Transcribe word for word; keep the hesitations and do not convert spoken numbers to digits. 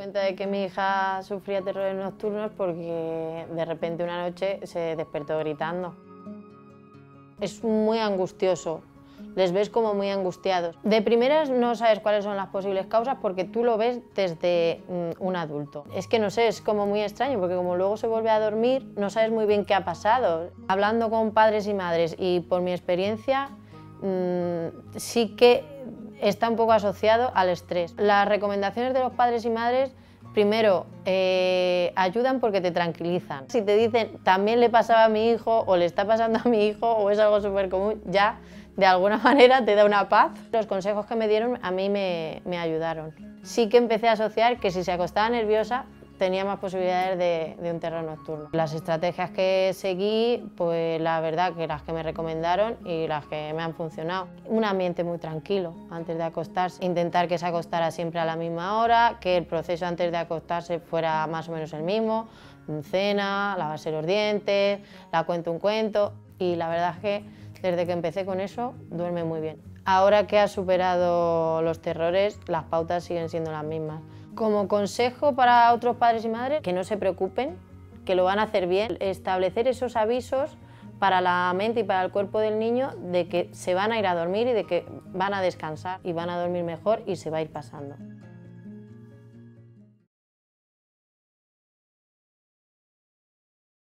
cuenta de que mi hija sufría terrores nocturnos porque de repente una noche se despertó gritando. Es muy angustioso, les ves como muy angustiados. De primeras no sabes cuáles son las posibles causas porque tú lo ves desde un adulto. Es que no sé, es como muy extraño porque como luego se vuelve a dormir no sabes muy bien qué ha pasado. Hablando con padres y madres y por mi experiencia mmm, sí que está un poco asociado al estrés. Las recomendaciones de los padres y madres, primero, eh, ayudan porque te tranquilizan. Si te dicen, también le pasaba a mi hijo, o le está pasando a mi hijo, o es algo súper común, ya de alguna manera te da una paz. Los consejos que me dieron a mí me, me ayudaron. Sí que empecé a asociar que si se acostaba nerviosa, tenía más posibilidades de, de un terror nocturno. Las estrategias que seguí, pues la verdad que las que me recomendaron y las que me han funcionado. Un ambiente muy tranquilo antes de acostarse, intentar que se acostara siempre a la misma hora, que el proceso antes de acostarse fuera más o menos el mismo, cena, lavarse los dientes, la cuento un cuento y la verdad es que desde que empecé con eso duerme muy bien. Ahora que ha superado los terrores, las pautas siguen siendo las mismas. Como consejo para otros padres y madres, que no se preocupen, que lo van a hacer bien. Establecer esos avisos para la mente y para el cuerpo del niño de que se van a ir a dormir y de que van a descansar y van a dormir mejor y se va a ir pasando.